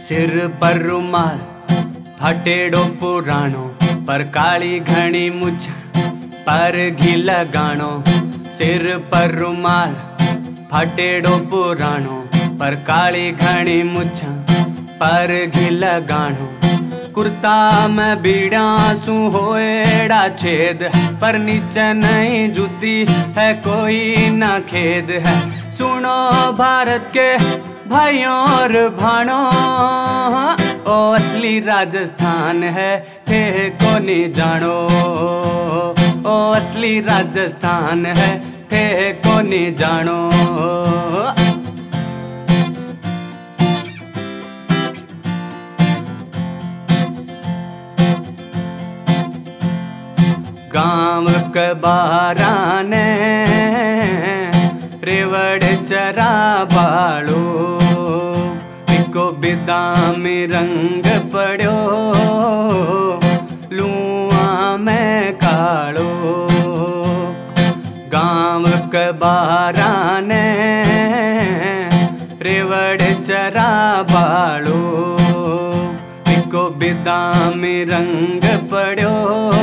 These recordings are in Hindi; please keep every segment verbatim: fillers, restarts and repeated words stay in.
सिर पर रुमाल फटेड़ो पुराणो, पर काली घणी मुछा पर घी लगाणो। सिर पर रुमाल फटेड़ो पुराणो, पर काली घणी मुछा पर घी लगाणो। कुर्ता में बीड़ा सू होएड़ा छेद, पर नीचे नहीं जूती है कोई ना खेद है। सुनो भारत के भाइयों और भाणों, ओ असली राजस्थान है थे को नहीं जानो। ओ असली राजस्थान है थे को नहीं जानो। गाँव के बाराने रेवड़ चरा बाड़ो, इको बिदामी रंग पड़ो लुआ में काड़ो। गाँव के बाराने रेवड़ चरा बाड़ो, इको बिदामी रंग पड़ो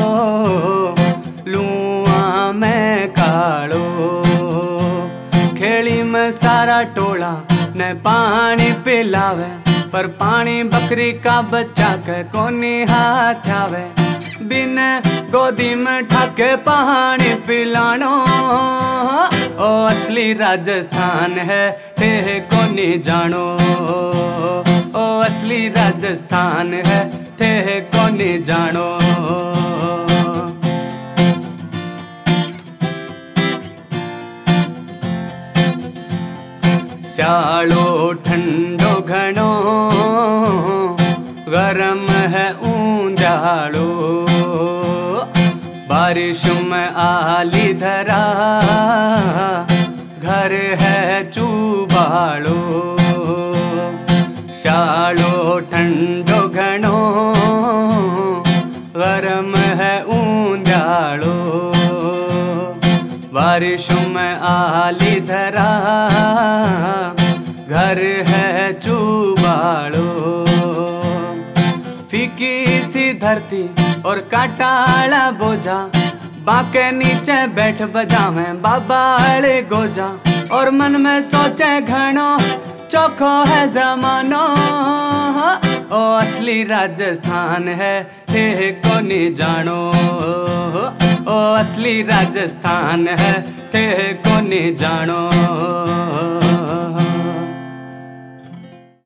लुआ में काड़ो। खेड़ी में सारा टोला न पानी पिलावे, पर पानी बकरी का बच्चा के कोनी हाथ आवे। बिन गोदी में ठाके पानी पिलानो, ओ असली राजस्थान है थे कोनी जानो। ओ असली राजस्थान है थे कोनी जानो। स्यालो ठंडो घणो, गरम है ऊंजाड़ो। बारिश में आली धरा, घर है चूबाड़ो। स्यालो ठंडो घणो, गरम है ऊंजाड़ो। बारिश में आली धरा, घर है चूबाड़ो। फीकी सी धरती और काटाला बोझा, बाके नीचे बैठ बजावे बाबाले गोजा। और मन में सोचे घणो चोखो है जमानो, ओ असली राजस्थान है थे को नहीं जानो। ओ असली राजस्थान है थे को नहीं जानो।